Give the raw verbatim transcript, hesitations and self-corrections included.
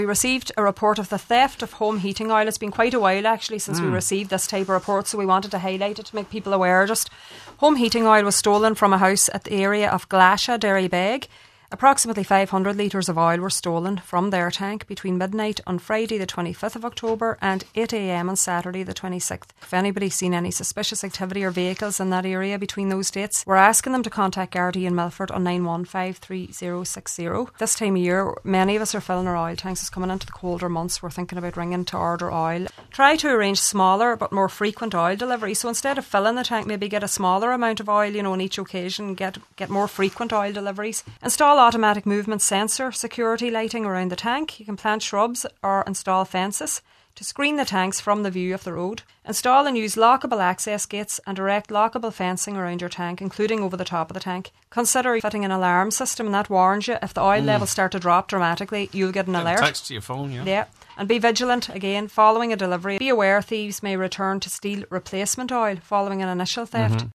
We received a report of the theft of home heating oil. It's been quite a while actually since mm. we received this type of report, so we wanted to highlight it to make people aware. Just home heating oil was stolen from a house at the area of Glasha, Derrybeg. Approximately five hundred litres of oil were stolen from their tank between midnight on Friday the twenty-fifth of October and eight a m on Saturday the twenty-sixth. If anybody's seen any suspicious activity or vehicles in that area between those dates, we're asking them to contact Gardaí in Milford on nine one five three zero six zero. This time of year, many of us are filling our oil tanks. It's coming into the colder months. We're thinking about ringing to order oil. Try to arrange smaller but more frequent oil delivery. So instead of filling the tank, maybe get a smaller amount of oil, you know, on each occasion. Get, get more frequent oil deliveries. Install automatic movement sensor security lighting around the tank. You can plant shrubs or install fences to screen the tanks from the view of the road. Install and use lockable access gates and erect lockable fencing around your tank, including over the top of the tank. Consider fitting an alarm system, and that warns you if the oil mm. levels start to drop dramatically, you'll get an get alert. Text to your phone, yeah. Yeah. And be vigilant, again, following a delivery. Be aware thieves may return to steal replacement oil following an initial theft. Mm-hmm.